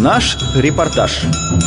Наш репортаж.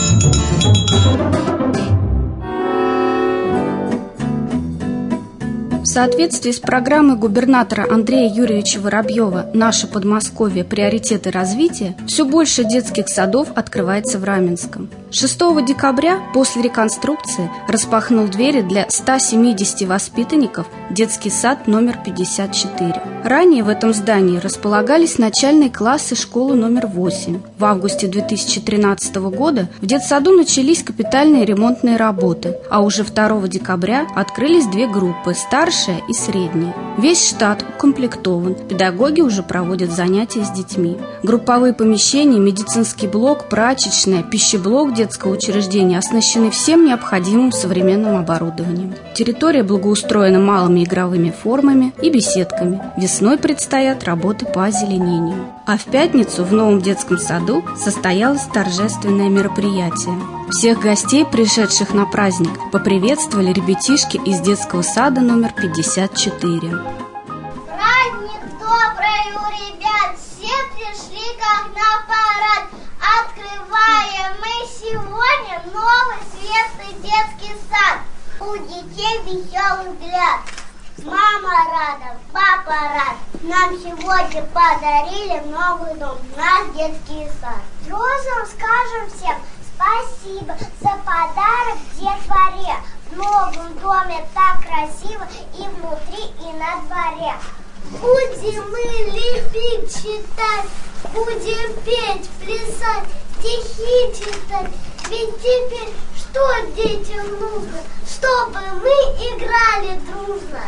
В соответствии с программой губернатора Андрея Юрьевича Воробьева «Наше Подмосковье. Приоритеты развития» все больше детских садов открывается в Раменском. 6 декабря после реконструкции распахнул двери для 170 воспитанников детский сад номер 54. Ранее в этом здании располагались начальные классы школы номер 8. В августе 2013 года в детсаду начались капитальные ремонтные работы, а уже 2 декабря открылись 2 группы – старшая и средняя. Весь штат укомплектован, педагоги уже проводят занятия с детьми. Групповые помещения, медицинский блок, прачечная, пищеблок детского учреждения оснащены всем необходимым современным оборудованием. Территория благоустроена малыми игровыми формами и беседками. Весной предстоят работы по озеленению. А в пятницу в новом детском саду состоялось торжественное мероприятие. Всех гостей, пришедших на праздник, поприветствовали ребятишки из детского сада номер 54. Праздник добрый у ребят, все пришли как на парад. Открываем мы сегодня новый светлый детский сад. У детей веселый взгляд. Мама рада, папа рад. Нам сегодня подарили новый дом, наш детский сад. Друзьям скажем всем спасибо за подарок детворе. В новом доме так красиво и внутри, и на дворе. Будем мы лепить, читать, будем петь, плясать, стихи читать. Ведь теперь что детям нужно? Чтобы мы играли дружно.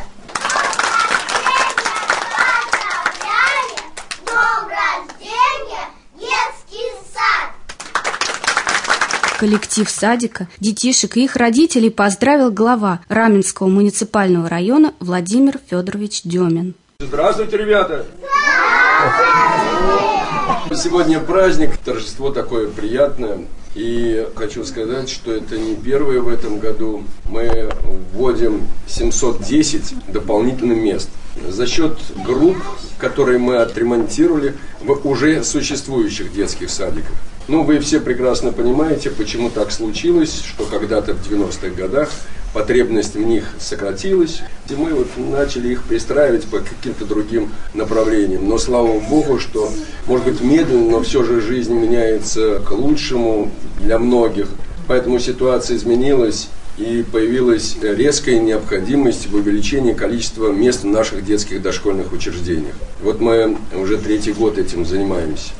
Поздравляем! С днем рождения, детский сад! Коллектив садика, детишек и их родителей поздравил глава Раменского муниципального района Владимир Федорович Демин. Здравствуйте, ребята! Сегодня праздник, торжество такое приятное. И хочу сказать, что это не первое в этом году. Мы вводим 710 дополнительных мест за счет групп, которые мы отремонтировали в уже существующих детских садиках. Ну, вы все прекрасно понимаете, почему так случилось, что когда-то в 90-х годах потребность в них сократилась, и мы вот начали их пристраивать по каким-то другим направлениям. Но слава Богу, что, может быть, медленно, но все же жизнь меняется к лучшему для многих. Поэтому ситуация изменилась, и появилась резкая необходимость в увеличении количества мест в наших детских дошкольных учреждениях. Вот мы уже 3-й год этим занимаемся.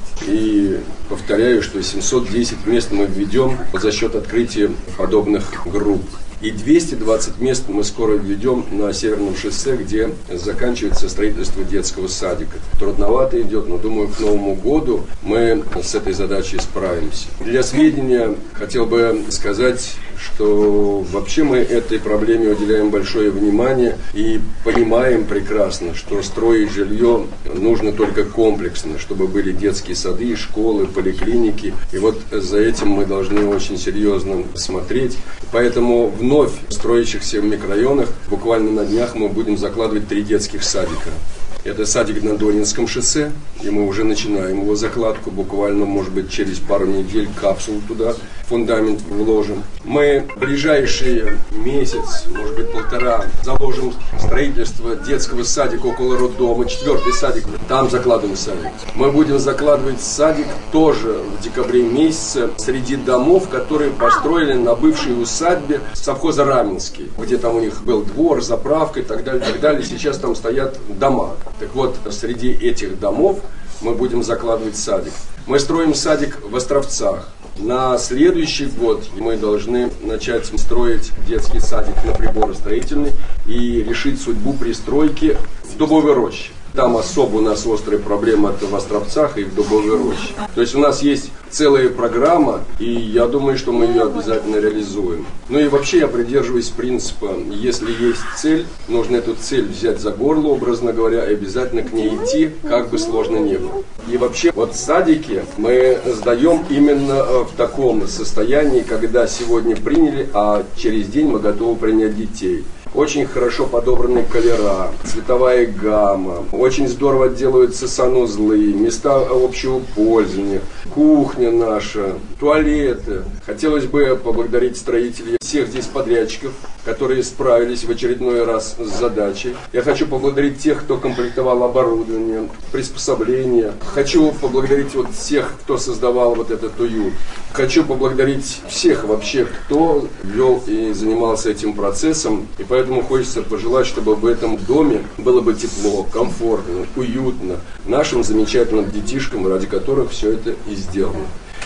И повторяю, что 710 мест мы введем за счет открытия подобных групп. И 220 мест мы скоро введем на Северном шоссе, где заканчивается строительство детского садика. Трудновато идет, но думаю, к Новому году мы с этой задачей справимся. Для сведения хотел бы сказать, что вообще мы этой проблеме уделяем большое внимание и понимаем прекрасно, что строить жилье нужно только комплексно, чтобы были детские сады, школы, поликлиники. И вот за этим мы должны очень серьезно смотреть. Поэтому вновь в строящихся микрорайонах буквально на днях мы будем закладывать 3 детских садика. Это садик на Донинском шоссе, и мы уже начинаем его закладку. Буквально, может быть, через пару недель капсулу туда, фундамент вложим. Мы в ближайший месяц, может быть, 1,5, заложим строительство детского садика около роддома, 4-й садик, там закладываем садик. Мы будем закладывать садик тоже в декабре месяце среди домов, которые построили на бывшей усадьбе совхоза Раменский, где там у них был двор, заправка и так далее, так далее. Сейчас там стоят дома. Так вот, среди этих домов мы будем закладывать садик. Мы строим садик в Островцах. На следующий год мы должны начать строить детский садик на приборостроительный и решить судьбу пристройки в Дубовой роще. Там особо у нас острая проблема это в Островцах и в Дубовой роще. То есть у нас есть целая программа, и я думаю, что мы ее обязательно реализуем. Ну и вообще я придерживаюсь принципа, если есть цель, нужно эту цель взять за горло, образно говоря, и обязательно к ней идти, как бы сложно ни было. И вообще вот садики мы сдаем именно в таком состоянии, когда сегодня приняли, а через день мы готовы принять детей. Очень хорошо подобраны колера, цветовая гамма. Очень здорово делаются санузлы, места общего пользования, кухня наша, туалеты. Хотелось бы поблагодарить строителей, всех здесь подрядчиков, которые справились в очередной раз с задачей. Я хочу поблагодарить тех, кто комплектовал оборудование, приспособления. Хочу поблагодарить вот всех, кто создавал вот этот уют. Хочу поблагодарить всех вообще, кто вел и занимался этим процессом. И поэтому хочется пожелать, чтобы в этом доме было бы тепло, комфортно, уютно нашим замечательным детишкам, ради которых все это и сделано.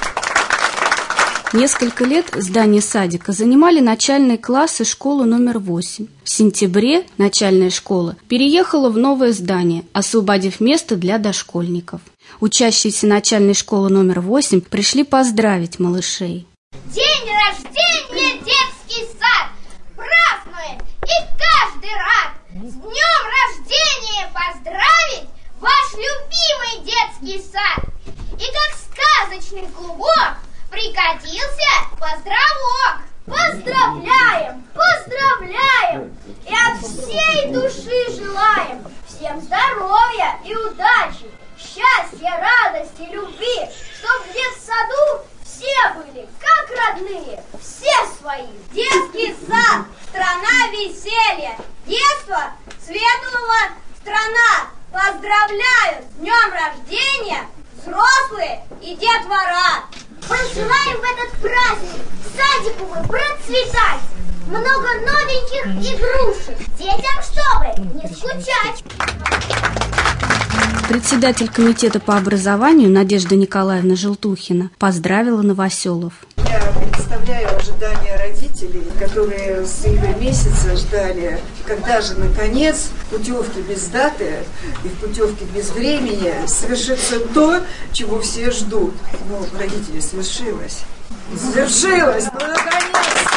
Несколько лет здание садика занимали начальные классы школы номер 8. В сентябре начальная школа переехала в новое здание, освободив место для дошкольников. Учащиеся начальной школы номер 8 пришли поздравить малышей. День рождения, детский сад! Празднуем, и каждый рад! С днем рождения поздравить ваш любимый детский сад! И как сказочный клубок прикатился поздравок! Поздравляем, поздравляем! И от всей души желаем всем здоровья и удачи, счастья, радости, любви, чтоб в детсаду все были как родные, все свои. Детский сад, страна веселья, детство светлого страна. Поздравляю с днем рождения взрослые и детвора. Пожелаем в этот праздник садику вы процветать, много новеньких игрушек, детям чтобы не скучать. Председатель комитета по образованию Надежда Николаевна Желтухина поздравила новоселов. Я представляю ожидания родителей, которые с июля месяца ждали, когда же наконец путевки без даты и в путевке без времени совершится то, чего все ждут. Ну, родители, свершилось. Свершилось! Ну, наконец-то!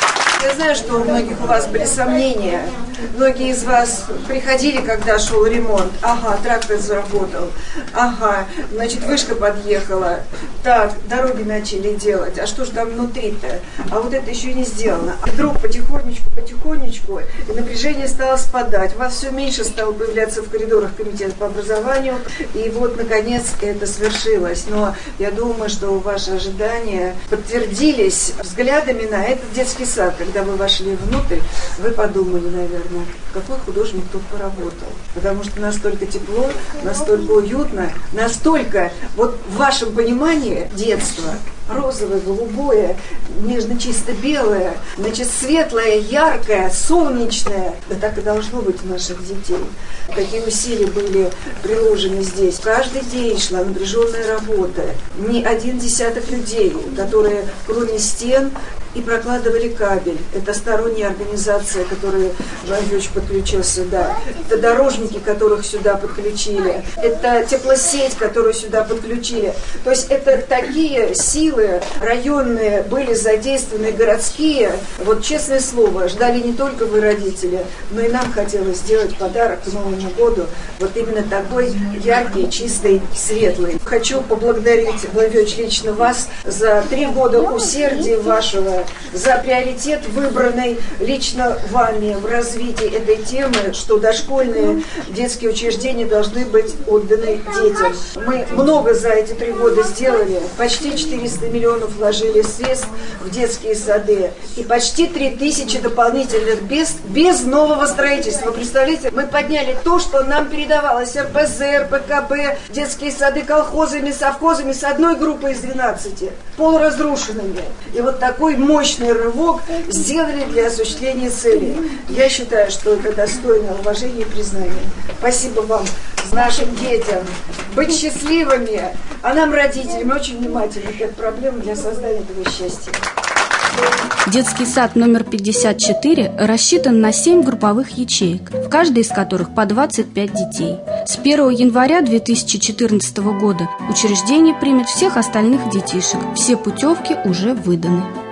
Я знаю, что у многих у вас были сомнения. Многие из вас приходили, когда шел ремонт. Ага, трактор заработал. Ага, значит, вышка подъехала. Так, дороги начали делать. А что же там внутри-то? А вот это еще не сделано. А вдруг потихонечку, и напряжение стало спадать. Вас все меньше стало появляться в коридорах комитета по образованию. И вот, наконец, это свершилось. Но я думаю, что ваши ожидания подтвердились взглядами на этот детский сад. Когда вы вошли внутрь, вы подумали, наверное, какой художник тут поработал. Потому что настолько тепло, настолько уютно, настолько, вот в вашем понимании, детство, розовое, голубое, нежно-чисто белое, значит, светлое, яркое, солнечное. Да так и должно быть у наших детей. Какие усилия были приложены здесь. Каждый день шла напряженная работа. Не один десяток людей, которые кроме стен и прокладывали кабель. Это сторонняя организация, которая Владимирович подключил сюда. Это дорожники, которых сюда подключили. Это теплосеть, которую сюда подключили. То есть это такие силы районные были задействованы, городские. Вот честное слово, ждали не только вы, родители, но и нам хотелось сделать подарок к Новому году. Вот именно такой яркий, чистый, светлый. Хочу поблагодарить, Владимирович, лично вас за 3 года усердия вашего, за приоритет, выбранный лично вами в развитии этой темы, что дошкольные детские учреждения должны быть отданы детям. Мы много за эти 3 года сделали. Почти 400 миллионов вложили средств в детские сады. И почти 3000 дополнительных без нового строительства. Вы представляете, мы подняли то, что нам передавалось РПЗ, РПКБ, детские сады колхозами, совхозами с одной группой из 12, полуразрушенными. И вот такой мощный рывок сделали для осуществления цели. Я считаю, что это достойно уважения и признания. Спасибо вам, нашим детям. Быть счастливыми, а нам, родителям, очень внимательны к этой проблеме для создания этого счастья. Детский сад номер 54 рассчитан на 7 групповых ячеек, в каждой из которых по 25 детей. С 1 января 2014 года учреждение примет всех остальных детишек. Все путевки уже выданы.